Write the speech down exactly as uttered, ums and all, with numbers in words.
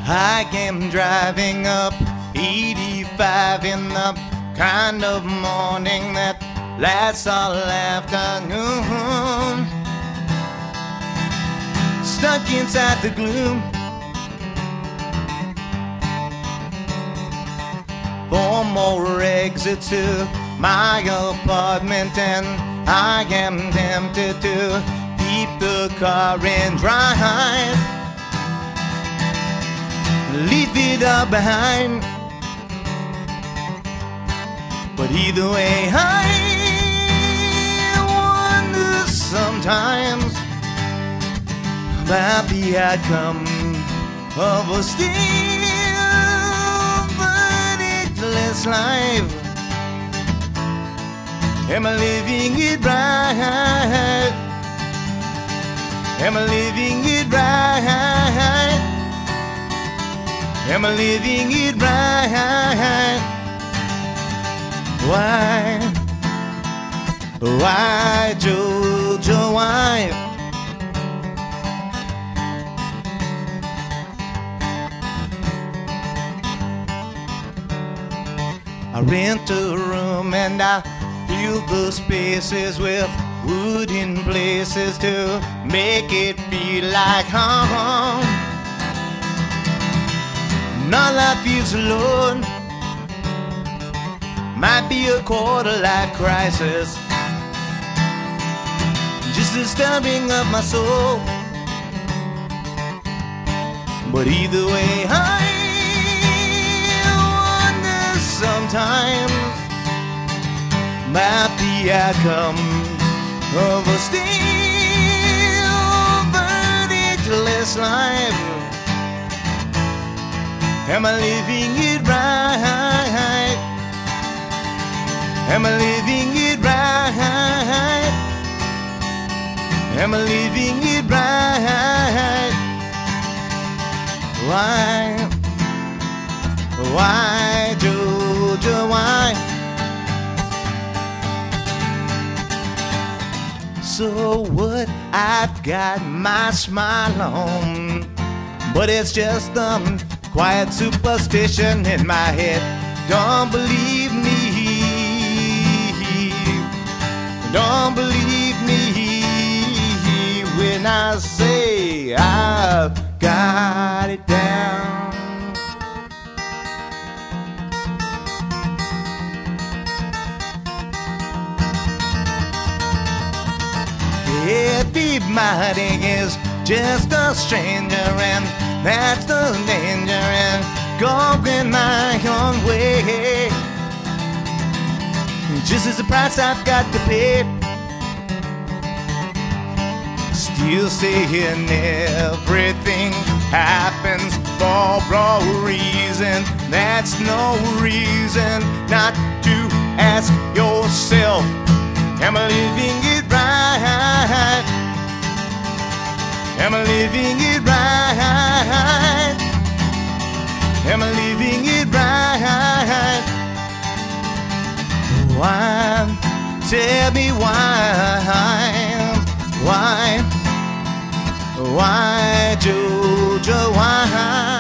I am driving up eighty-five in the kind of morning that lasts all afternoon. Stuck inside the gloom, four more exits to my apartment, and I am tempted to keep the car and drive, leave it all behind. But either way, I wonder sometimes about the outcome of a still verdictless life. Am I living it right? Am I living it right? Am I living it right? Why? Why, Jojo, why? I rent a room and I fill the spaces with wooden places to make it feel like home. Now life feels alone, might be a quarter life crisis, just the stirring of my soul. But either way, I wonder sometimes about the outcome of a still verdictless life. Am I living it right? Am I living it right? Am I living it right? Why? Why, Jojo, why? So what? I've got my smile on, but it's just um quiet superstition in my head. Don't believe me, don't believe me when I say I've got it down. Everybody is just a stranger, and that's the danger, and going my own way. Just as the price I've got to pay. Still saying everything happens for a reason. That's no reason not to ask yourself, am I living it right? Am I living it right? Am I living it right? Why? Tell me why? Why? Why, Jojo, why?